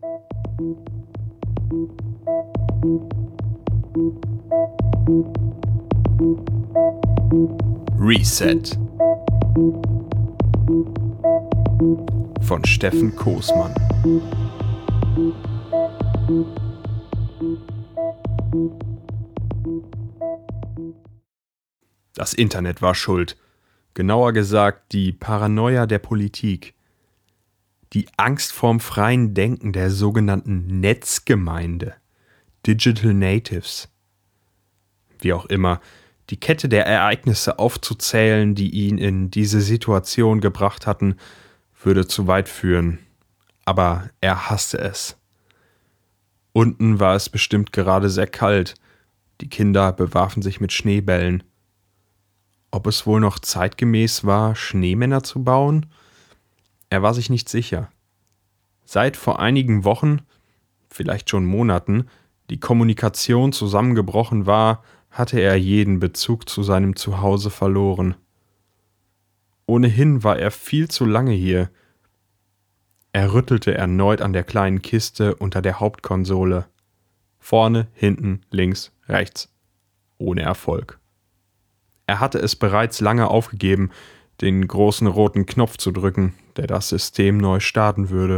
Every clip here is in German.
Reset von Steffen Koosmann. Das Internet war schuld. Genauer gesagt die Paranoia der Politik. Die Angst vorm freien Denken der sogenannten Netzgemeinde. Digital Natives. Wie auch immer, die Kette der Ereignisse aufzuzählen, die ihn in diese Situation gebracht hatten, würde zu weit führen. Aber er hasste es. Unten war es bestimmt gerade sehr kalt. Die Kinder bewarfen sich mit Schneebällen. Ob es wohl noch zeitgemäß war, Schneemänner zu bauen? Er war sich nicht sicher. Seit vor einigen Wochen, vielleicht schon Monaten, die Kommunikation zusammengebrochen war, hatte er jeden Bezug zu seinem Zuhause verloren. Ohnehin war er viel zu lange hier. Er rüttelte erneut an der kleinen Kiste unter der Hauptkonsole. Vorne, hinten, links, rechts. Ohne Erfolg. Er hatte es bereits lange aufgegeben, den großen roten Knopf zu drücken, der das System neu starten würde.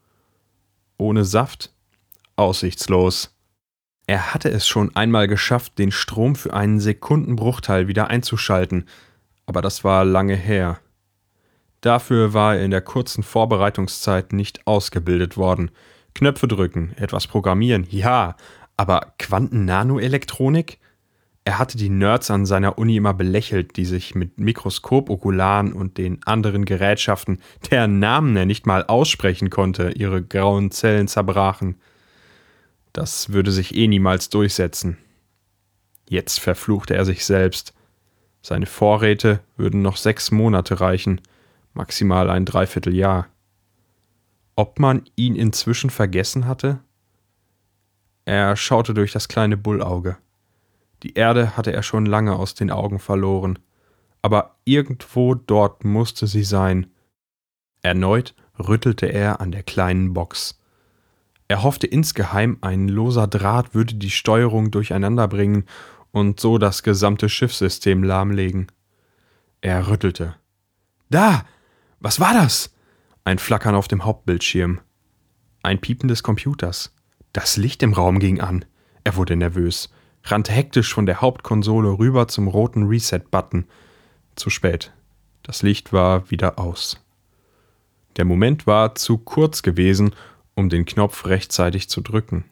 Ohne Saft? Aussichtslos. Er hatte es schon einmal geschafft, den Strom für einen Sekundenbruchteil wieder einzuschalten, aber das war lange her. Dafür war er in der kurzen Vorbereitungszeit nicht ausgebildet worden. Knöpfe drücken, etwas programmieren, ja, aber Quanten-Nanoelektronik? Er hatte die Nerds an seiner Uni immer belächelt, die sich mit Mikroskopokularen und den anderen Gerätschaften, deren Namen er nicht mal aussprechen konnte, ihre grauen Zellen zerbrachen. Das würde sich niemals durchsetzen. Jetzt verfluchte er sich selbst. Seine Vorräte würden noch 6 Monate reichen, maximal ein Dreivierteljahr. Ob man ihn inzwischen vergessen hatte? Er schaute durch das kleine Bullauge. Die Erde hatte er schon lange aus den Augen verloren, aber irgendwo dort musste sie sein. Erneut rüttelte er an der kleinen Box. Er hoffte insgeheim, ein loser Draht würde die Steuerung durcheinander bringen und so das gesamte Schiffssystem lahmlegen. Er rüttelte. »Da! Was war das?« Ein Flackern auf dem Hauptbildschirm. Ein Piepen des Computers. Das Licht im Raum ging an. Er wurde nervös, rannte hektisch von der Hauptkonsole rüber zum roten Reset-Button. Zu spät. Das Licht war wieder aus. Der Moment war zu kurz gewesen, um den Knopf rechtzeitig zu drücken.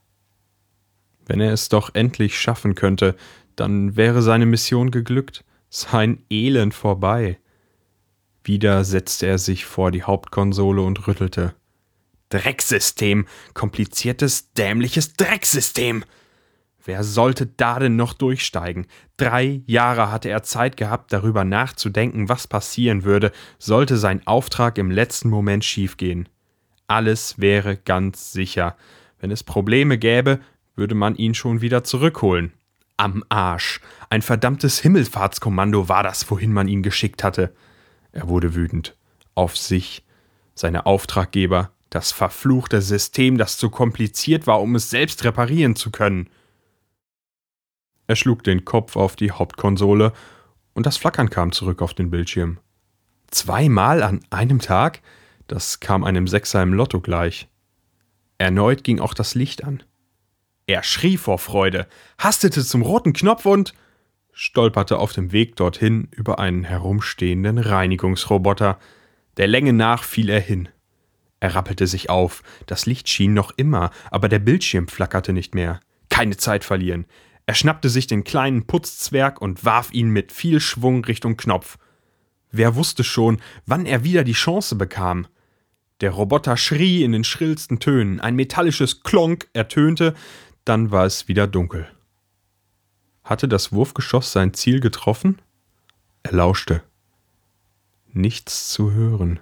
Wenn er es doch endlich schaffen könnte, dann wäre seine Mission geglückt, sein Elend vorbei. Wieder setzte er sich vor die Hauptkonsole und rüttelte. Drecksystem! Kompliziertes, dämliches Drecksystem! Wer sollte da denn noch durchsteigen? 3 Jahre hatte er Zeit gehabt, darüber nachzudenken, was passieren würde, sollte sein Auftrag im letzten Moment schiefgehen. Alles wäre ganz sicher. Wenn es Probleme gäbe, würde man ihn schon wieder zurückholen. Am Arsch. Ein verdammtes Himmelfahrtskommando war das, wohin man ihn geschickt hatte. Er wurde wütend. Auf sich, seine Auftraggeber, das verfluchte System, das zu kompliziert war, um es selbst reparieren zu können. Er schlug den Kopf auf die Hauptkonsole und das Flackern kam zurück auf den Bildschirm. 2-mal an einem Tag? Das kam einem Sechser im Lotto gleich. Erneut ging auch das Licht an. Er schrie vor Freude, hastete zum roten Knopf und stolperte auf dem Weg dorthin über einen herumstehenden Reinigungsroboter. Der Länge nach fiel er hin. Er rappelte sich auf, das Licht schien noch immer, aber der Bildschirm flackerte nicht mehr. Keine Zeit verlieren. Er schnappte sich den kleinen Putzzwerg und warf ihn mit viel Schwung Richtung Knopf. Wer wusste schon, wann er wieder die Chance bekam? Der Roboter schrie in den schrillsten Tönen, ein metallisches Klonk ertönte, dann war es wieder dunkel. Hatte das Wurfgeschoss sein Ziel getroffen? Er lauschte. Nichts zu hören.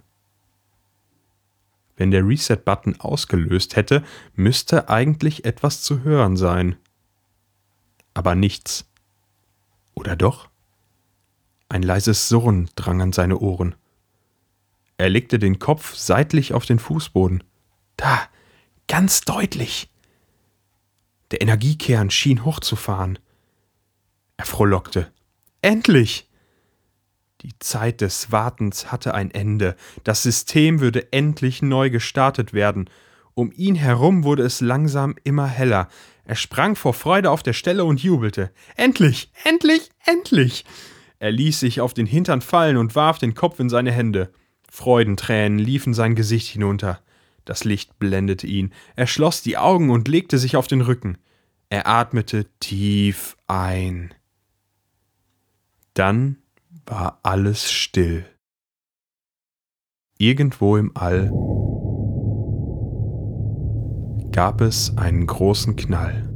Wenn der Reset-Button ausgelöst hätte, müsste eigentlich etwas zu hören sein. Aber nichts. Oder doch? Ein leises Surren drang an seine Ohren. Er legte den Kopf seitlich auf den Fußboden. Da, Ganz deutlich. Der Energiekern schien hochzufahren. Er frohlockte. Endlich! Die Zeit des Wartens hatte ein Ende. Das System würde endlich neu gestartet werden. Um ihn herum wurde es langsam immer heller. Er sprang vor Freude auf der Stelle und jubelte. Endlich! Endlich! Endlich! Er ließ sich auf den Hintern fallen und warf den Kopf in seine Hände. Freudentränen liefen sein Gesicht hinunter. Das Licht blendete ihn. Er schloss die Augen und legte sich auf den Rücken. Er atmete tief ein. Dann war alles still. Irgendwo im All gab es einen großen Knall.